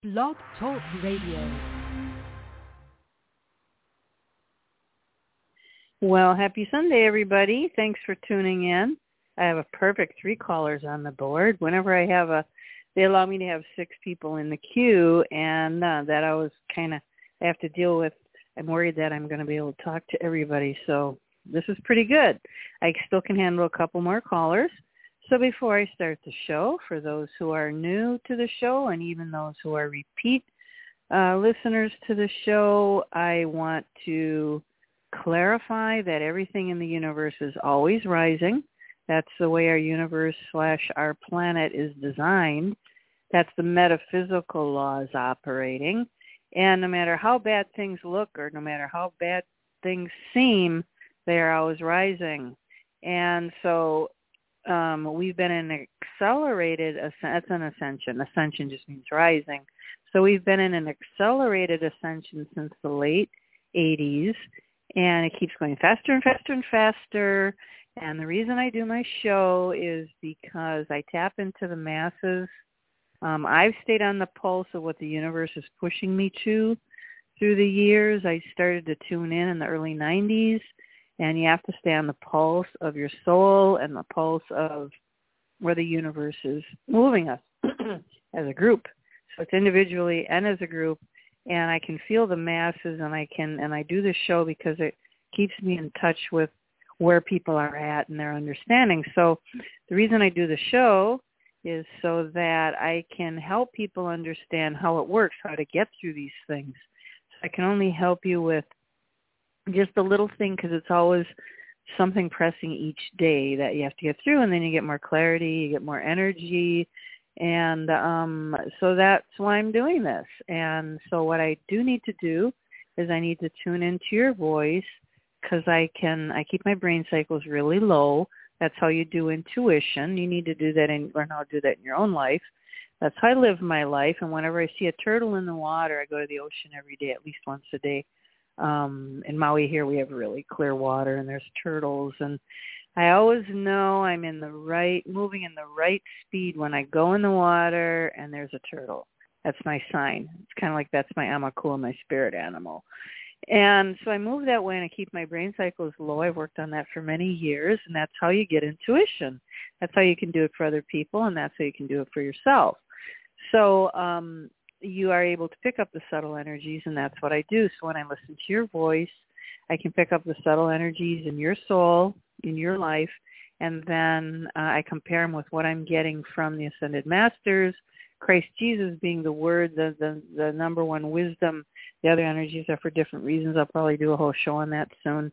Blog Talk Radio. Well, happy Sunday, everybody. Thanks for tuning in. I have a perfect 3 callers on the board. Whenever I have they allow me to have 6 people in the queue, and that I was I have to deal with. I'm worried that I'm going to be able to talk to everybody, so this is pretty good. I still can handle a couple more callers. So before I start the show, for those who are new to the show and even those who are repeat listeners to the show, I want to clarify that everything in the universe is always rising. That's the way our universe / our planet is designed. That's the metaphysical laws operating. And no matter how bad things look or no matter how bad things seem, they are always rising. And so we've been in an accelerated, that's an ascension. Ascension just means rising. So we've been in an accelerated ascension since the late 80s, and it keeps going faster and faster and faster. And the reason I do my show is because I tap into the masses. I've stayed on the pulse of what the universe is pushing me to through the years. I started to tune in the early 90s. And you have to stay on the pulse of your soul and the pulse of where the universe is moving us as a group. So it's individually and as a group. And I can feel the masses, and I do this show because it keeps me in touch with where people are at and their understanding. So the reason I do the show is so that I can help people understand how it works, how to get through these things. So I can only help you with just a little thing, because it's always something pressing each day that you have to get through, and then you get more clarity, you get more energy, and so that's why I'm doing this. And so what I do need to do is I need to tune into your voice, because I keep my brain cycles really low. That's how you do intuition. You need to do that learn how to do that in your own life. That's how I live my life. And whenever I see a turtle in the water, I go to the ocean every day, at least once a day. In Maui here, we have really clear water, and there's turtles, and I always know I'm moving in the right speed when I go in the water and there's a turtle. That's my sign. It's kind of like that's my amakua, my spirit animal. And so I move that way, and I keep my brain cycles low. I've worked on that for many years, and that's how you get intuition. That's how you can do it for other people, and that's how you can do it for yourself. So you are able to pick up the subtle energies, and that's what I do. So when I listen to your voice, I can pick up the subtle energies in your soul, in your life, and then I compare them with what I'm getting from the Ascended Masters, Christ Jesus being the word, the number one wisdom. The other energies are for different reasons. I'll probably do a whole show on that soon.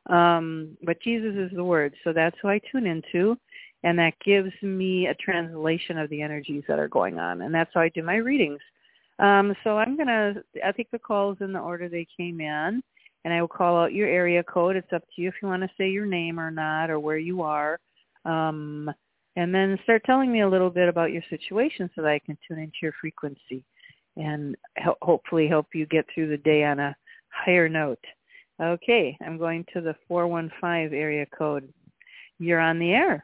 But Jesus is the word, so that's who I tune into, and that gives me a translation of the energies that are going on, and that's how I do my readings. So I'll take the calls in the order they came in, and I will call out your area code. It's up to you if you want to say your name or not, or where you are. And then start telling me a little bit about your situation so that I can tune into your frequency and hopefully help you get through the day on a higher note. Okay, I'm going to the 415 area code. You're on the air.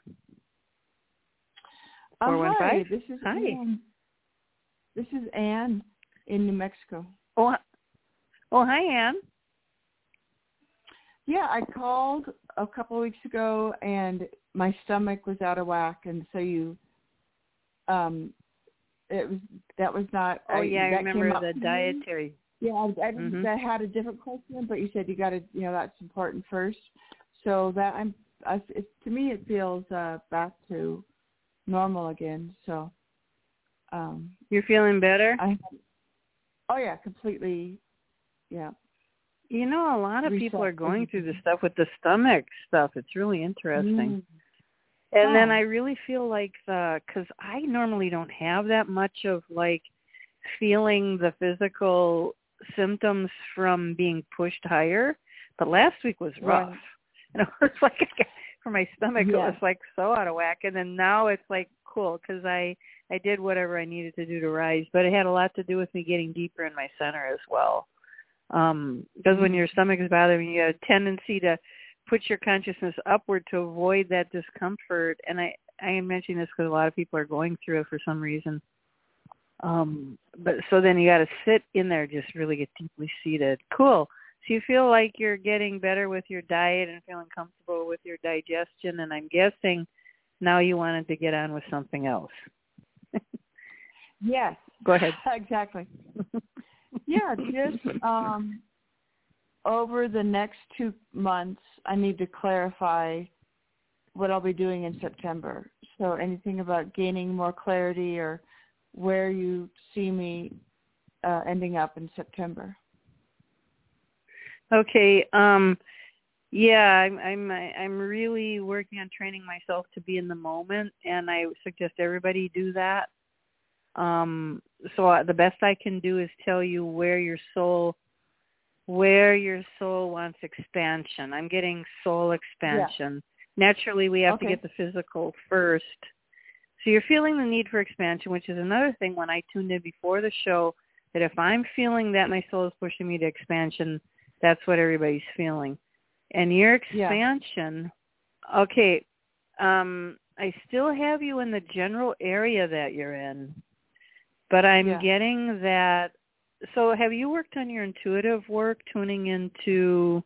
415? Hi, this is Ann. This is Ann in New Mexico. Oh, hi, Ann. Yeah, I called a couple of weeks ago, and my stomach was out of whack, and so that was not. Oh, I remember the dietary. Yeah, I had a different question, but you said you got to, that's important first. So that to me it feels back to normal again. So. You're feeling better? Oh, yeah, completely, yeah. A lot of people are going through this stuff with the stomach stuff. It's really interesting. And then I really feel like because I normally don't have that much of, feeling the physical symptoms from being pushed higher. But last week was rough. Right. It's like for my stomach, it was, so out of whack. And then now it's, cool, because I did whatever I needed to do to rise, but it had a lot to do with me getting deeper in my center as well. Because when your stomach is bothering you, have a tendency to put your consciousness upward to avoid that discomfort. And I am mentioning this because a lot of people are going through it for some reason. But so then you got to sit in there, just really get deeply seated. Cool. So you feel like you're getting better with your diet and feeling comfortable with your digestion, and I'm guessing now you wanted to get on with something else. Yes. Go ahead. Exactly. Yeah, just over the next 2 months, I need to clarify what I'll be doing in September. So anything about gaining more clarity or where you see me ending up in September. Okay. Yeah, I'm really working on training myself to be in the moment, and I suggest everybody do that. So the best I can do is tell you where your soul wants expansion. I'm getting soul expansion. Yeah. Naturally, we have to get the physical first. So you're feeling the need for expansion, which is another thing when I tuned in before the show, that if I'm feeling that my soul is pushing me to expansion, that's what everybody's feeling. And your expansion, okay, I still have you in the general area that you're in, but I'm getting that. So have you worked on your intuitive work, tuning into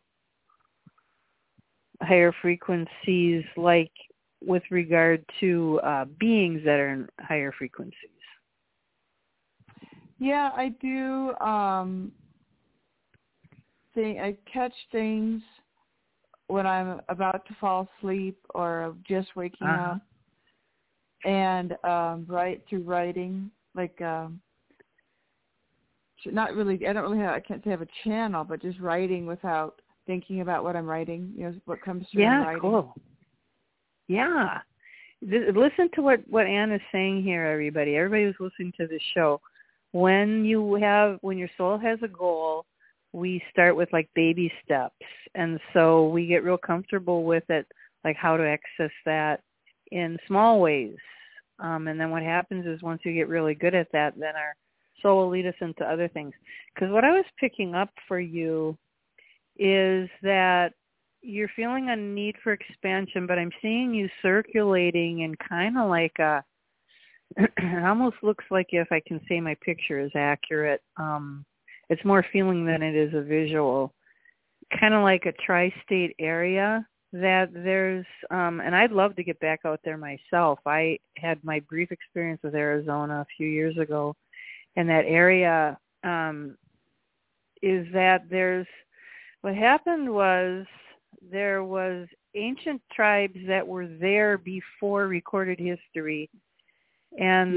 higher frequencies, like with regard to beings that are in higher frequencies? Yeah, I do. I catch things when I'm about to fall asleep or just waking up, and write through writing, like not really. I don't really have. I can't say I have a channel, but just writing without thinking about what I'm writing. You know, what comes through in writing. Yeah, cool. Yeah. Listen to what Ann is saying here, everybody. Everybody who's listening to this show. When your soul has a goal, we start with like baby steps. And so we get real comfortable with it, like how to access that in small ways. And then what happens is once you get really good at that, then our soul will lead us into other things. Because what I was picking up for you is that you're feeling a need for expansion, but I'm seeing you circulating in kind of like it almost looks like, if I can say my picture is accurate, it's more feeling than it is a visual, kind of like a tri-state area that there's, and I'd love to get back out there myself. I had my brief experience with Arizona a few years ago, and that area is that what happened was there was ancient tribes that were there before recorded history, and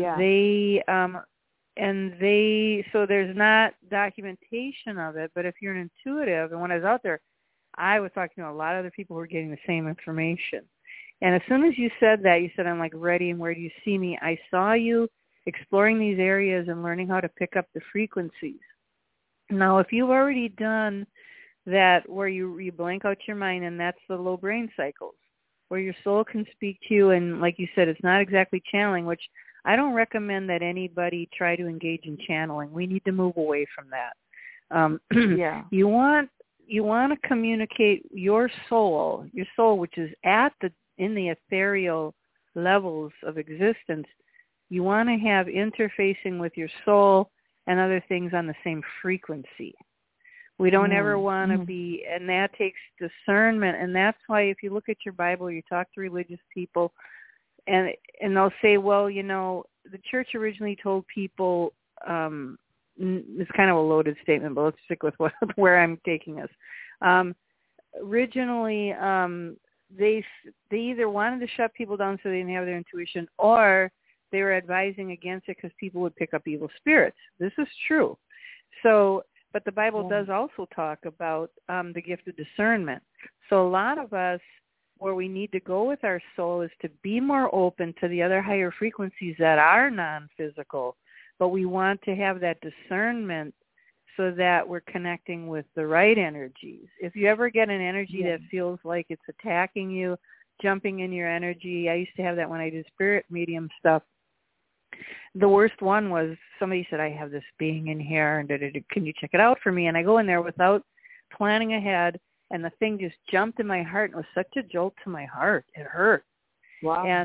so there's not documentation of it, but if you're an intuitive, and when I was out there, I was talking to a lot of other people who were getting the same information. And as soon as you said that, you said, I'm like ready, and where do you see me? I saw you exploring these areas and learning how to pick up the frequencies. Now, if you've already done that where you blank out your mind, and that's the low brain cycles, where your soul can speak to you, and like you said, it's not exactly channeling, which I don't recommend that anybody try to engage in channeling. We need to move away from that. You want to communicate your soul, which is in the ethereal levels of existence. You want to have interfacing with your soul and other things on the same frequency. We don't ever want to be, and that takes discernment. And that's why if you look at your Bible, you talk to religious people, and they'll say, well, the church originally told people, it's kind of a loaded statement, but let's stick with where I'm taking us. Originally, they either wanted to shut people down so they didn't have their intuition, or they were advising against it because people would pick up evil spirits. This is true. So, but the Bible does also talk about the gift of discernment. So a lot of us, where we need to go with our soul is to be more open to the other higher frequencies that are non-physical, but we want to have that discernment so that we're connecting with the right energies. If you ever get an energy that feels like it's attacking you, jumping in your energy, I used to have that when I did spirit medium stuff. The worst one was somebody said, I have this being in here, and can you check it out for me? And I go in there without planning ahead, and the thing just jumped in my heart, and it was such a jolt to my heart. It hurt. Wow. And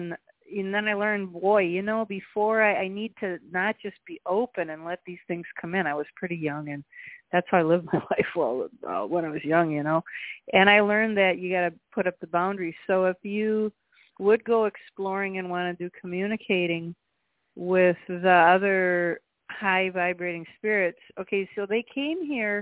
and then I learned, boy, before I need to not just be open and let these things come in. I was pretty young, and that's how I lived my life when I was young, And I learned that you got to put up the boundaries. So if you would go exploring and want to do communicating with the other high vibrating spirits, okay, so they came here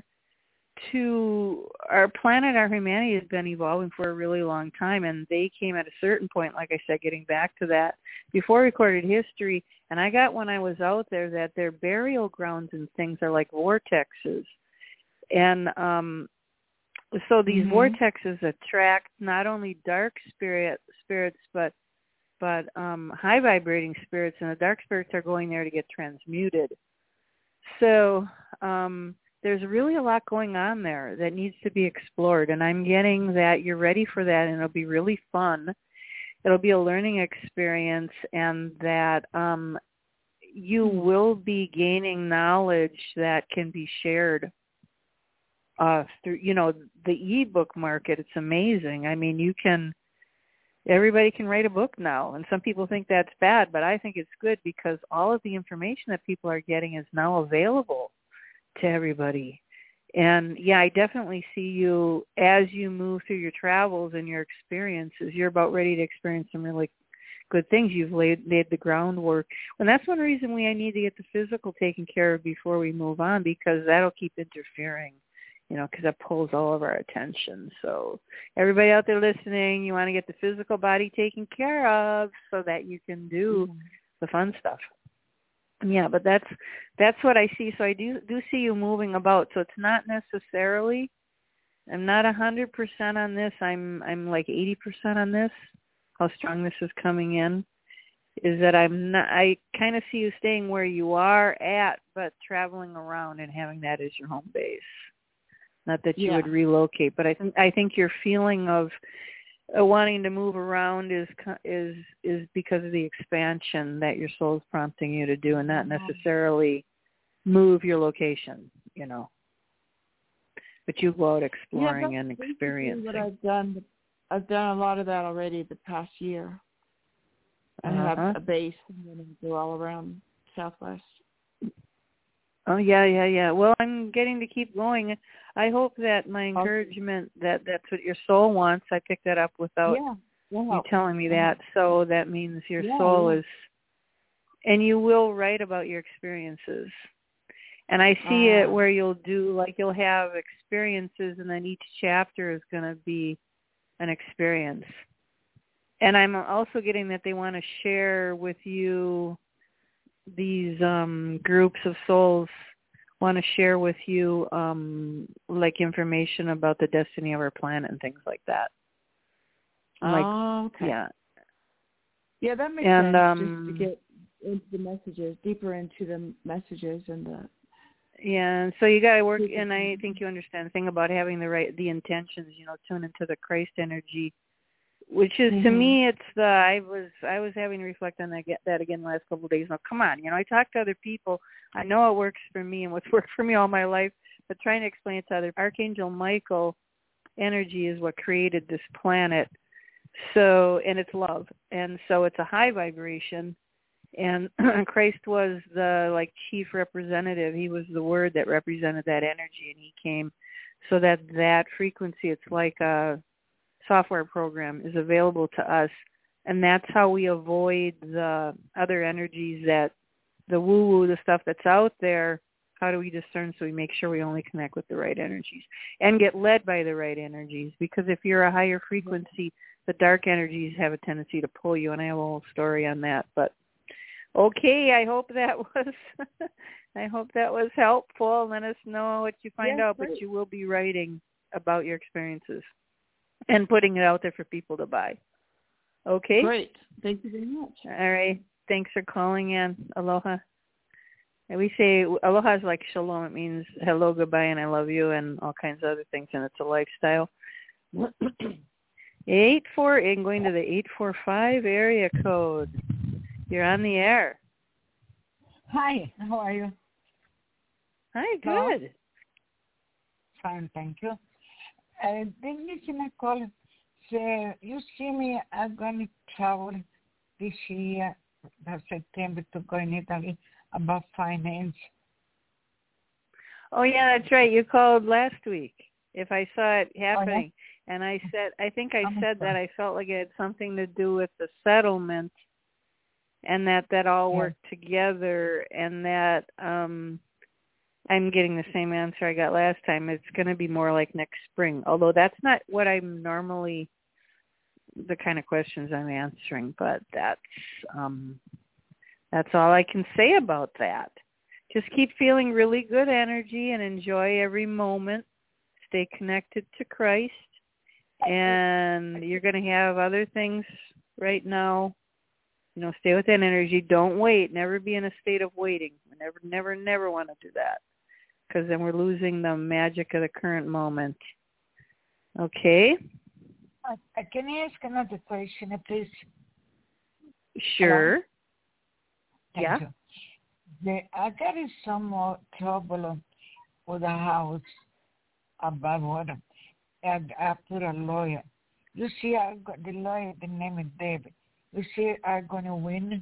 to our planet. Our humanity has been evolving for a really long time, and they came at a certain point, like I said, getting back to that, before recorded history. And I got when I was out there that their burial grounds and things are like vortexes. And so these vortexes attract not only dark spirits, but high vibrating spirits, and the dark spirits are going there to get transmuted. So there's really a lot going on there that needs to be explored, and I'm getting that you're ready for that, and it'll be really fun. It'll be a learning experience, and that you will be gaining knowledge that can be shared through, the ebook market. It's amazing. I mean, everybody can write a book now, and some people think that's bad, but I think it's good because all of the information that people are getting is now available to everybody. And yeah, I definitely see you as you move through your travels and your experiences. You're about ready to experience some really good things. You've laid the groundwork, and that's one reason I need to get the physical taken care of before we move on, because that'll keep interfering, because that pulls all of our attention. So everybody out there listening, you want to get the physical body taken care of so that you can do the fun stuff. Yeah, but that's what I see. So I do see you moving about. So it's not necessarily, I'm not 100% on this. I'm like 80% on this. How strong this is coming in is that I kind of see you staying where you are at, but traveling around and having that as your home base. Not that you would relocate, but I think your feeling of wanting to move around is because of the expansion that your soul is prompting you to do, and not necessarily move your location, But you go out exploring and experiencing. What I've done a lot of that already the past year. I have a base and then I go all around Southwest. Oh, yeah. Well, I'm getting to keep going. I hope that my encouragement, that's what your soul wants. I picked that up without you telling me that. So that means your soul is, and you will write about your experiences. And I see it where you'll have experiences, and then each chapter is going to be an experience. And I'm also getting that they want to share with you, these groups of souls want to share with you like information about the destiny of our planet and things like that. Okay. Yeah, that makes sense. Just to get into the messages, deeper into the messages and the. Yeah, and so you got to work, and I think you understand the thing about having the intentions. Tune into the Christ energy. Which is, to me, it's I was having to reflect on that again the last couple of days. Now, come on, I talk to other people. I know it works for me and what's worked for me all my life, but trying to explain it to other. Archangel Michael energy is what created this planet. So, and it's love. And so it's a high vibration. And Christ was the chief representative. He was the word that represented that energy, and he came so that frequency, it's like a software program, is available to us, and that's how we avoid the other energies, that the woo-woo, the stuff that's out there. How do we discern so we make sure we only connect with the right energies and get led by the right energies? Because if you're a higher frequency, the dark energies have a tendency to pull you, and I have a whole story on that. But okay, I hope that was helpful. Let us know what you find out, but you will be writing about your experiences and putting it out there for people to buy. Okay? Great. Thank you very much. All right. Thanks for calling in. Aloha. And we say aloha is like shalom. It means hello, goodbye, and I love you, and all kinds of other things, and it's a lifestyle. 84, and going to the 845 area code. You're on the air. Hi, how are you? Hi, good. Hello? Fine, thank you. This is my call. So you see me, I'm going to travel this year, that September, to go in Italy about finance. Oh, yeah, that's right. You called last week if I saw it happening. And I said, I think I said that I felt like it had something to do with the settlement and that all worked together, and that I'm getting the same answer I got last time. It's going to be more like next spring, although that's not what I'm normally, the kind of questions I'm answering, but that's all I can say about that. Just keep feeling really good energy and enjoy every moment. Stay connected to Christ, and you're going to have other things right now. You know, stay with that energy. Don't wait. Never be in a state of waiting. Never want to do that, because then we're losing the magic of the current moment. Okay? Can I ask another question, please? Sure. Thank you. I got in some more trouble with the house about water, and I put a lawyer. You see, I got the lawyer, the name is David. You see, I'm going to win.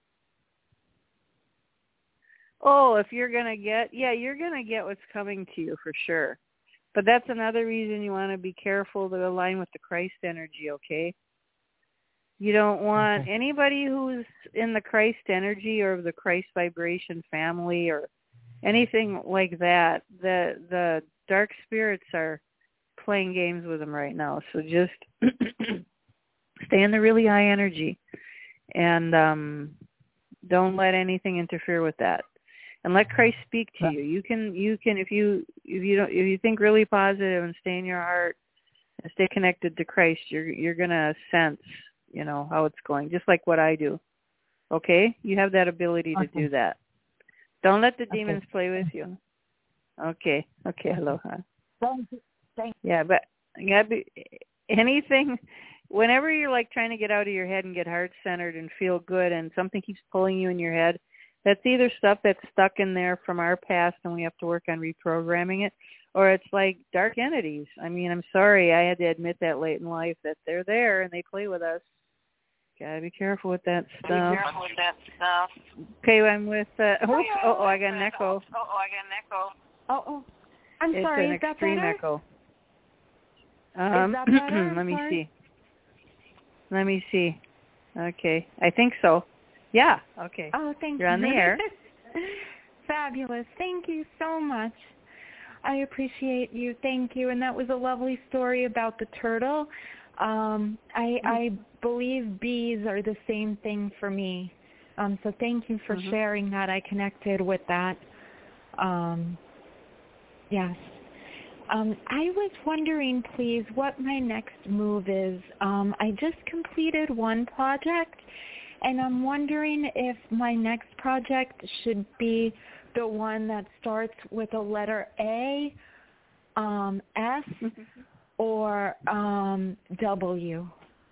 Oh, if you're going to get, you're going to get what's coming to you for sure. But that's another reason you want to be careful to align with the Christ energy, okay? You don't want anybody who's in the Christ energy or the Christ vibration family or anything like that. The dark spirits are playing games with them right now. So just stay in the really high energy, and don't let anything interfere with that. And let Christ speak to you. You can if you think really positive and stay in your heart and stay connected to Christ, you're gonna sense, you know, how it's going, just like what I do. Okay? You have that ability to do that. Don't let the demons play with you. Okay. Aloha. Thank you. Yeah, but you gotta be anything. Whenever you're like trying to get out of your head and get heart centered and feel good, and something keeps pulling you in your head, that's either stuff that's stuck in there from our past and we have to work on reprogramming it, or it's like dark entities. I mean, I'm sorry, I had to admit that late in life that they're there and they play with us. Gotta be careful with that stuff. Okay, I'm with. I got an echo. Oh, I'm it's sorry. An is that extreme better? echo. Is that better? Let me see. Okay, I think so. Yeah. Okay. Oh, thank you. You're on the air. Fabulous. Thank you so much. I appreciate you. Thank you. And that was a lovely story about the turtle. I believe bees are the same thing for me. So thank you for sharing that. I connected with that. Yes. I was wondering, please, what my next move is. I just completed one project, and I'm wondering if my next project should be the one that starts with a letter A, S, or W.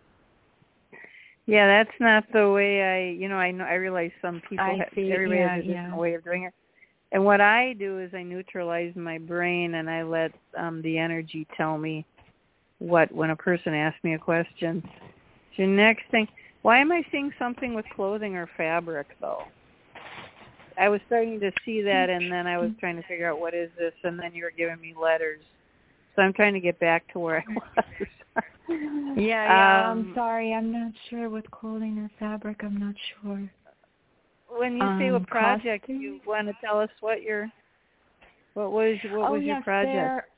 Yeah, that's not the way I realize some people, everybody has a different way of doing it. And what I do is I neutralize my brain and I let the energy tell me when a person asks me a question. So next thing, why am I seeing something with clothing or fabric, though? I was starting to see that, and then I was trying to figure out what is this, and then you were giving me letters. So I'm trying to get back to where I was. I'm sorry. I'm not sure with clothing or fabric. I'm not sure. When you say what project, you want to tell us what was your project?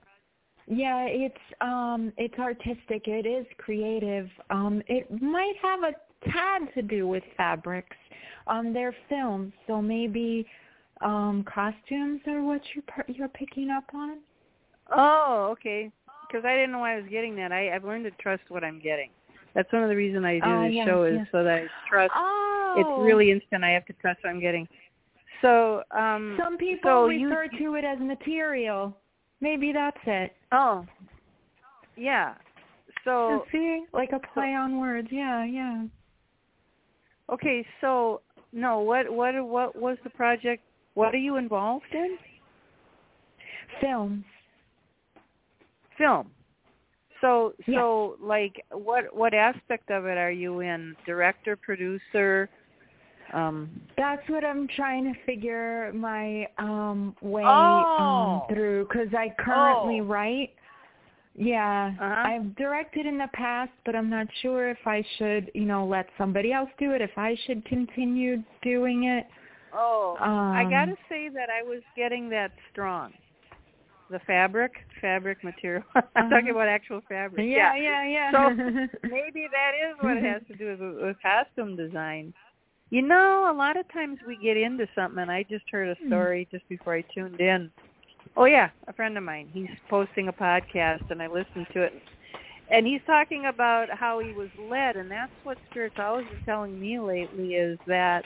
It's artistic. It is creative. It might have a tad to do with fabrics. They're films, so maybe costumes are what you're picking up on. Oh, okay. Because I didn't know I was getting that. I've learned to trust what I'm getting. That's one of the reasons I do this show is so that I trust. It's really instant. I have to trust what I'm getting. So some people refer to it as material. Maybe that's it. Oh, yeah. So see, like a play on words. Yeah. Okay, so no, what was the project? What are you involved in? Film. So like what aspect of it are you in? Director, producer? That's what I'm trying to figure my way through, because I currently write. Yeah, I've directed in the past, but I'm not sure if I should, let somebody else do it, if I should continue doing it. I got to say that I was getting that strong. The fabric material. I'm talking about actual fabric. Yeah. So maybe that is what it has to do with costume design. A lot of times we get into something, and I just heard a story just before I tuned in. Oh, yeah, a friend of mine. He's posting a podcast, and I listened to it. And he's talking about how he was led, and that's what Spirit's always been telling me lately is that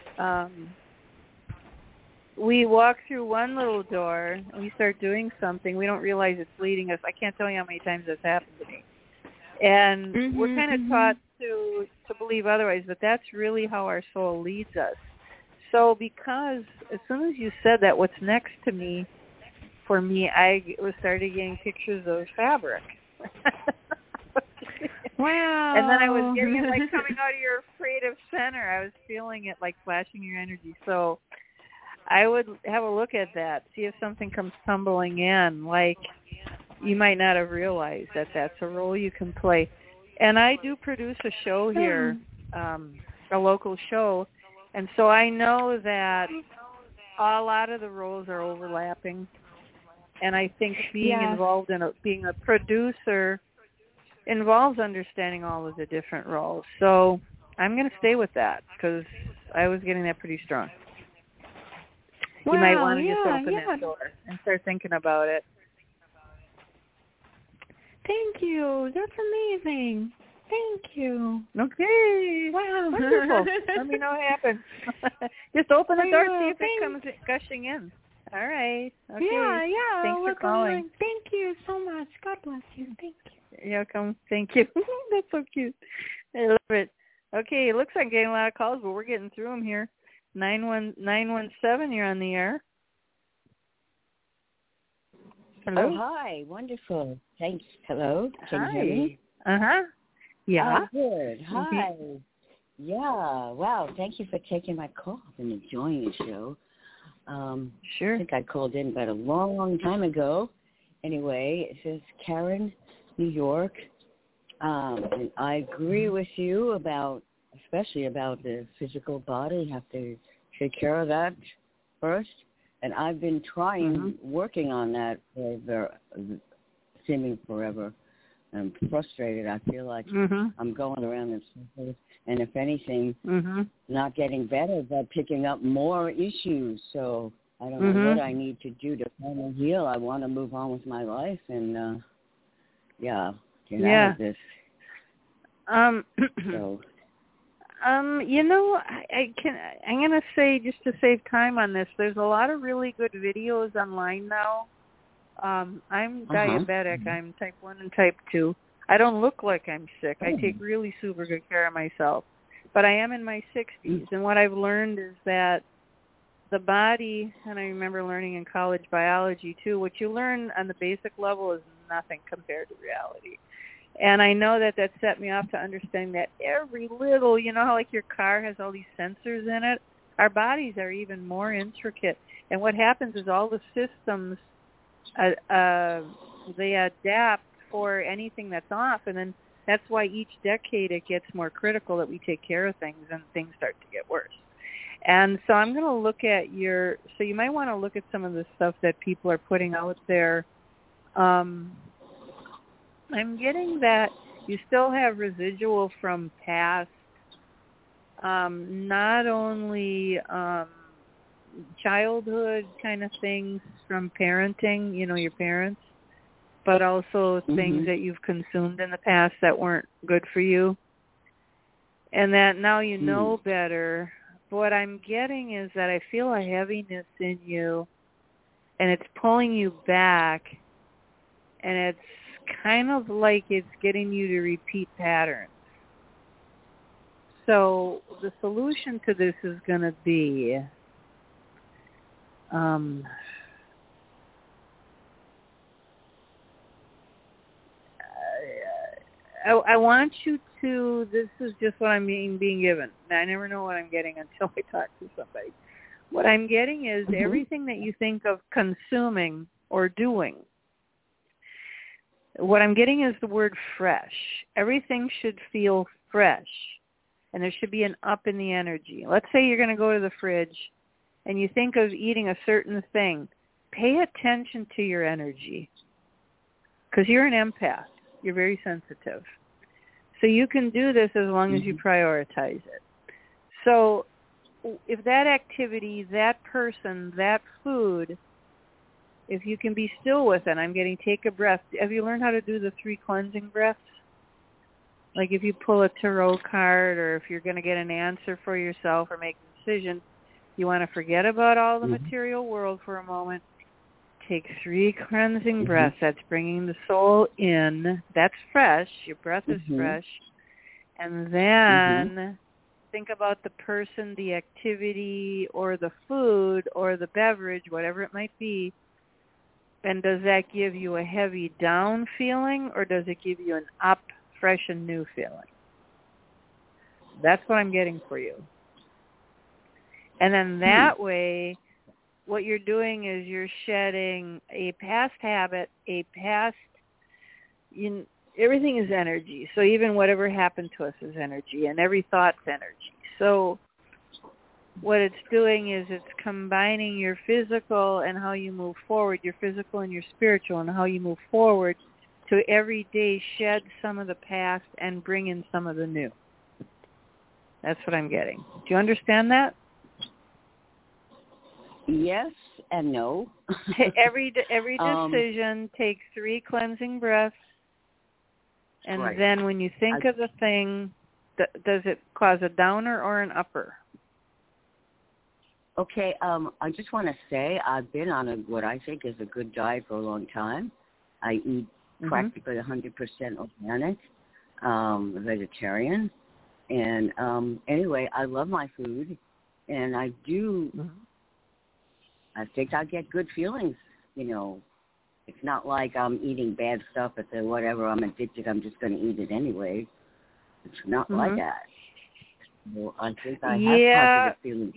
we walk through one little door, and we start doing something. We don't realize it's leading us. I can't tell you how many times that's happened to me. And we're kind of taught to believe otherwise, but that's really how our soul leads us. So because as soon as you said that, what's next to me, for me, I started getting pictures of fabric. Wow. And then I was getting it like coming out of your creative center. I was feeling it like flashing your energy. So I would have a look at that, see if something comes tumbling in, like you might not have realized that that's a role you can play. And I do produce a show here, a local show, and so I know that a lot of the roles are overlapping. And I think being involved in being a producer involves understanding all of the different roles. So I'm going to stay with that because I was getting that pretty strong. Wow, you might want to just open that door and start thinking about it. Thank you. That's amazing. Thank you. Okay. Wow. Wonderful. Let me know what happens. Just open the door, see if it comes gushing in. All right. Okay. Yeah. Thanks for calling. Thank you so much. God bless you. Thank you. You're welcome. Thank you. That's so cute. I love it. Okay, it looks like I'm getting a lot of calls, but we're getting through them here. 917, you're on the air. Hello. Oh, hi. Wonderful. Thanks. Hello. Can you hear me? Yeah. Oh, good. Hi. Yeah. Wow. Thank you for taking my call. I've been enjoying the show. Sure. I think I called in about a long time ago. Anyway, it says Karen, New York. And I agree with you especially about the physical body. You have to take care of that first. And I've been working on that for seeming forever. I'm frustrated. I feel like I'm going around in circles. And if anything, not getting better, but picking up more issues. So I don't know what I need to do to finally heal. I want to move on with my life and, get out of this. I'm going to say, just to save time on this, there's a lot of really good videos online now. I'm diabetic. I'm type 1 and type 2. I don't look like I'm sick. I take really super good care of myself. But I am in my 60s, and what I've learned is that the body, and I remember learning in college biology too, what you learn on the basic level is nothing compared to reality. And I know that set me up to understand that every little, how like your car has all these sensors in it, our bodies are even more intricate. And what happens is all the systems, they adapt for anything that's off, and then that's why each decade it gets more critical that we take care of things, and things start to get worse. And so I'm going to look at so you might want to look at some of the stuff that people are putting out there. I'm getting that you still have residual from past, not only childhood kind of things from parenting, your parents, but also things that you've consumed in the past that weren't good for you. And that now you know better. But what I'm getting is that I feel a heaviness in you, and it's pulling you back, and it's kind of like it's getting you to repeat patterns. So the solution to this is going to be I want you to, this is just what I'm being given. I never know what I'm getting until I talk to somebody. What I'm getting is everything that you think of consuming or doing. What I'm getting is the word fresh. Everything should feel fresh, and there should be an up in the energy. Let's say you're going to go to the fridge, and you think of eating a certain thing. Pay attention to your energy, because you're an empath. You're very sensitive. So you can do this as long as you prioritize it. So if that activity, that person, that food, if you can be still with it, I'm getting take a breath. Have you learned how to do the 3 cleansing breaths? Like if you pull a tarot card, or if you're going to get an answer for yourself or make a decision, you want to forget about all the material world for a moment. Take 3 cleansing breaths. That's bringing the soul in. That's fresh. Your breath is fresh. And then think about the person, the activity, or the food, or the beverage, whatever it might be. And does that give you a heavy down feeling, or does it give you an up, fresh, and new feeling? That's what I'm getting for you. And then that way, what you're doing is you're shedding a past habit, a past, everything is energy. So even whatever happened to us is energy, and every thought's energy. So what it's doing is it's combining your physical and how you move forward, your physical and your spiritual, and how you move forward to every day shed some of the past and bring in some of the new. That's what I'm getting. Do you understand that? Yes and no. Every decision, take 3 cleansing breaths, and then when you think of the thing, does it cause a downer or an upper? Okay, I just want to say I've been on what I think is a good diet for a long time. I eat practically 100% organic, vegetarian, and anyway, I love my food, and I do. I think I get good feelings. It's not like I'm eating bad stuff at the whatever. I'm addicted. I'm just going to eat it anyway. It's not like that. Well, I think I have positive feelings.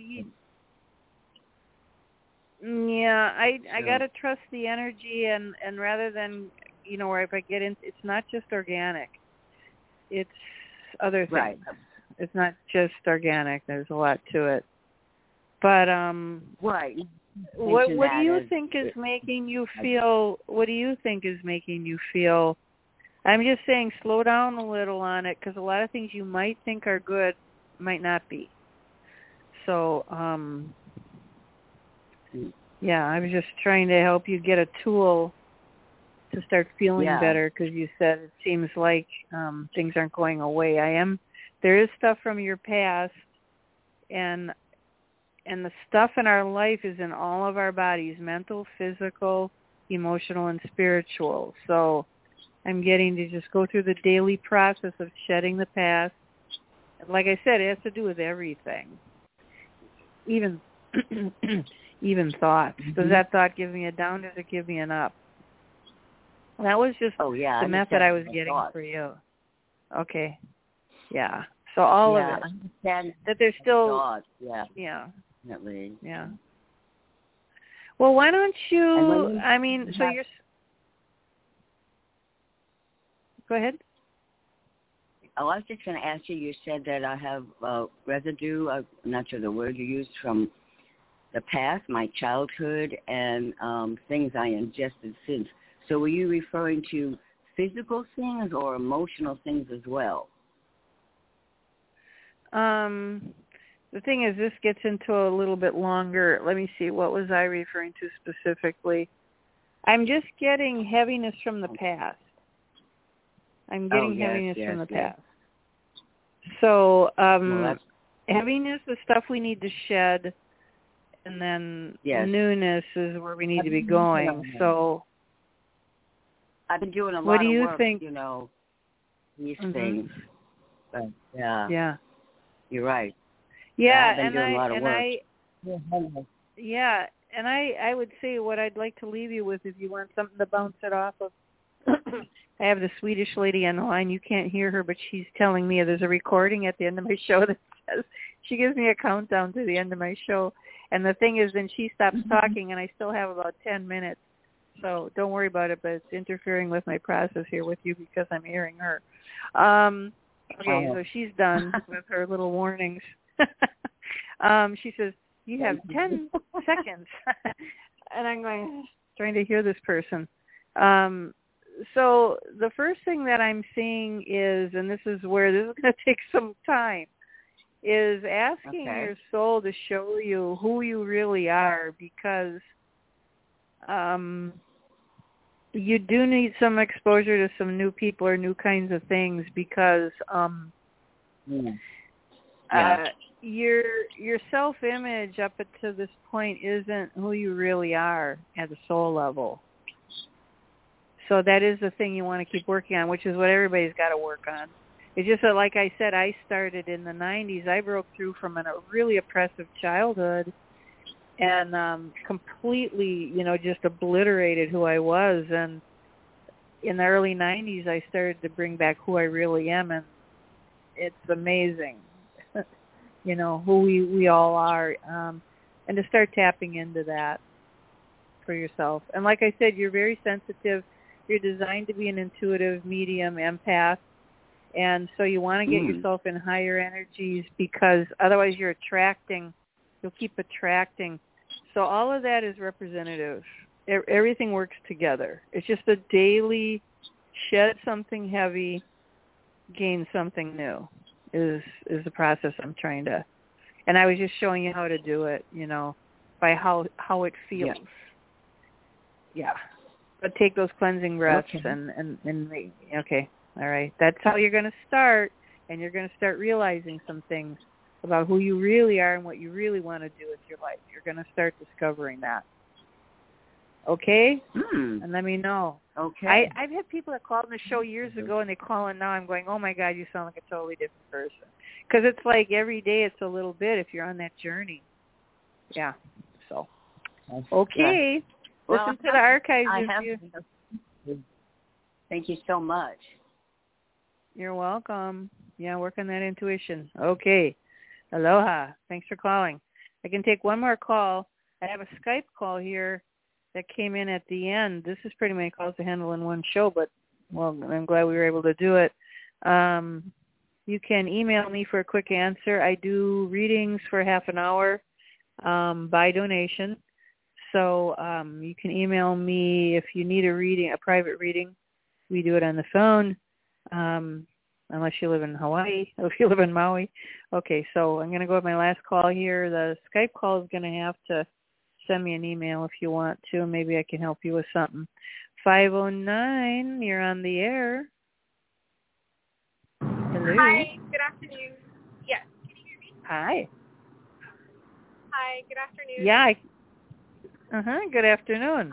Yeah, I gotta trust the energy, and rather than where if I get in, it's not just organic. It's other things. Right. It's not just organic. There's a lot to it. But right. What do you think is making you feel? What do you think is making you feel? I'm just saying, slow down a little on it, because a lot of things you might think are good might not be. So, yeah, I was just trying to help you get a tool to start feeling better, because you said it seems like things aren't going away. There is stuff from your past, and the stuff in our life is in all of our bodies, mental, physical, emotional, and spiritual. So I'm getting to just go through the daily process of shedding the past. Like I said, it has to do with everything, even thoughts. Does that thought give me a down? Does it give me an up? That was just the method I was getting for you. Okay. Yeah. So all of it. That there's still thoughts. Yeah. Definitely. Yeah. Well, why don't you? So you're. Go ahead. Oh, I was just going to ask you. You said that I have residue. I'm not sure the word you used, from the past, my childhood, and things I ingested since. So were you referring to physical things or emotional things as well? The thing is, this gets into a little bit longer. Let me see. What was I referring to specifically? I'm just getting heaviness from the past. I'm getting heaviness from the past. So heaviness is stuff we need to shed, and then newness is where we need to be going. So I've been doing a lot what do of you work, think? These things. But yeah, you're right. Yeah, I've been doing a lot of work. I would say what I'd like to leave you with, if you want something to bounce it off of, I have the Swedish lady on the line. You can't hear her, but she's telling me there's a recording at the end of my show that says, she gives me a countdown to the end of my show. And the thing is, then she stops talking, and I still have about 10 minutes. So don't worry about it, but it's interfering with my process here with you because I'm hearing her. Okay, so she's done with her little warnings. She says, you have 10 seconds. And I'm going, trying to hear this person. So the first thing that I'm seeing is, and this is where this is going to take some time, is asking your soul to show you who you really are, because you do need some exposure to some new people or new kinds of things, because your self-image up to this point isn't who you really are at the soul level. So that is the thing you want to keep working on, which is what everybody's got to work on. It's just that, like I said, I started in the 90s. I broke through from a really oppressive childhood and completely, just obliterated who I was. And in the early 90s, I started to bring back who I really am, and it's amazing, who we all are, and to start tapping into that for yourself. And like I said, you're very sensitive. You're designed to be an intuitive, medium, empath. And so you want to get yourself in higher energies, because otherwise you'll keep attracting. So all of that is representative. Everything works together. It's just a daily shed something heavy, gain something new is the process I'm trying to. And I was just showing you how to do it, by how it feels. Yeah. But take those cleansing breaths and okay. All right. That's how you're going to start, and you're going to start realizing some things about who you really are and what you really want to do with your life. You're going to start discovering that. Okay? And let me know. Okay. I've had people that called on the show years ago, and they call in now. I'm going, oh, my God, you sound like a totally different person. Because it's like every day it's a little bit if you're on that journey. Yeah. So, okay. Well, listen to the archives. Thank you so much. You're welcome. Yeah, work on that intuition. Okay. Aloha. Thanks for calling. I can take one more call. I have a Skype call here that came in at the end. This is pretty many calls to handle in one show, but, well, I'm glad we were able to do it. You can email me for a quick answer. I do readings for half an hour by donation. So you can email me if you need a private reading. We do it on the phone, unless you live in Hawaii or if you live in Maui. Okay, so I'm going to go with my last call here. The Skype call is going to have to send me an email if you want to. Maybe I can help you with something. 509, you're on the air. Hello. Hi, good afternoon. Yes, can you hear me? Hi. Hi, good afternoon. Yeah. Good afternoon.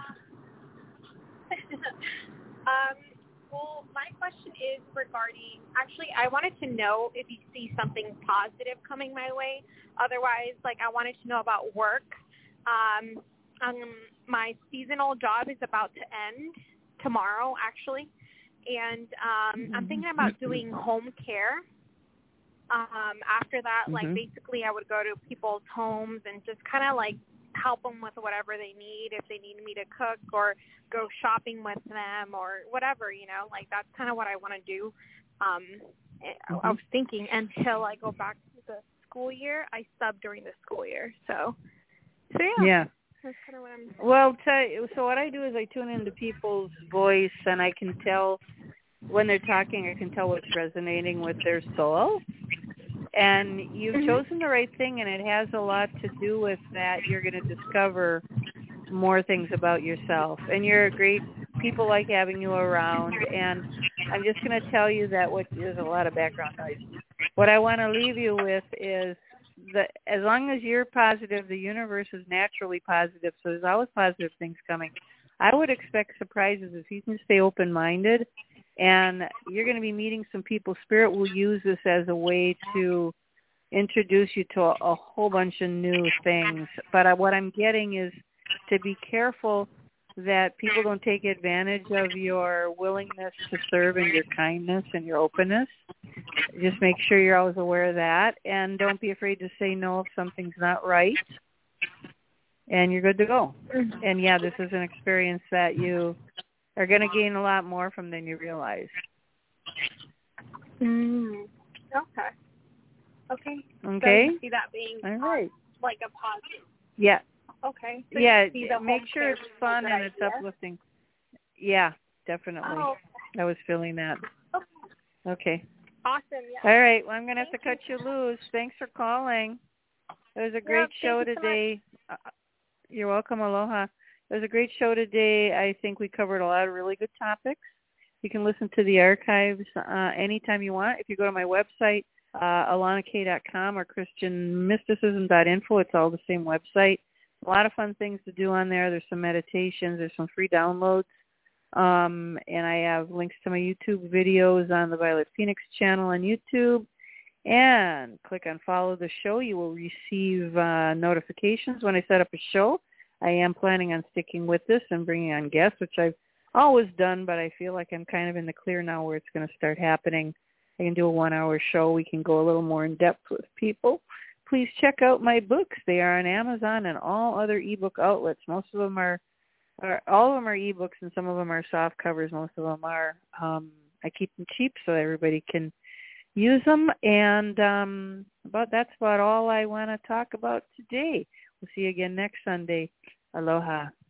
Well, my question is regarding, actually, I wanted to know if you see something positive coming my way. Otherwise, I wanted to know about work. My seasonal job is about to end tomorrow, actually. And I'm thinking about doing home care. After that, basically I would go to people's homes and just kind of help them with whatever they need, if they need me to cook or go shopping with them or whatever, that's kind of what I want to do. I was thinking until I go back to the school year. I sub during the school year. So yeah. That's kind of what I'm... Well, so what I do is I tune into people's voice, and I can tell when they're talking, I can tell what's resonating with their soul. And you've chosen the right thing, and it has a lot to do with that. You're going to discover more things about yourself. And you're a great, people like having you around. And I'm just going to tell you that there's a lot of background noise. What I want to leave you with is that as long as you're positive, the universe is naturally positive. So there's always positive things coming. I would expect surprises if you can stay open-minded. And you're going to be meeting some people. Spirit will use this as a way to introduce you to a whole bunch of new things. But what I'm getting is to be careful that people don't take advantage of your willingness to serve and your kindness and your openness. Just make sure you're always aware of that, and don't be afraid to say no if something's not right, and you're good to go. And yeah, this is an experience that you are going to gain a lot more from than you realize. Okay. Okay. Okay. So you see that being all right. Like a positive. Yeah. Okay. So yeah, make sure it's fun and it's uplifting. Yeah, definitely. Oh, okay. I was feeling that. Okay. Awesome. Yeah. All right. Well, I'm going to have to cut you loose. Thanks for calling. It was a great show today. You're welcome. Aloha. It was a great show today. I think we covered a lot of really good topics. You can listen to the archives anytime you want. If you go to my website, alanak.com or christianmysticism.info, it's all the same website. A lot of fun things to do on there. There's some meditations. There's some free downloads. And I have links to my YouTube videos on the Violet Phoenix channel on YouTube. And click on follow the show. You will receive notifications when I set up a show. I am planning on sticking with this and bringing on guests, which I've always done, but I feel like I'm kind of in the clear now where it's going to start happening. I can do a 1-hour show. We can go a little more in depth with people. Please check out my books. They are on Amazon and all other ebook outlets. Most of them are all of them are ebooks, and some of them are soft covers. Most of them are. I keep them cheap so everybody can use them. And that's about all I want to talk about today. We'll see you again next Sunday. Aloha.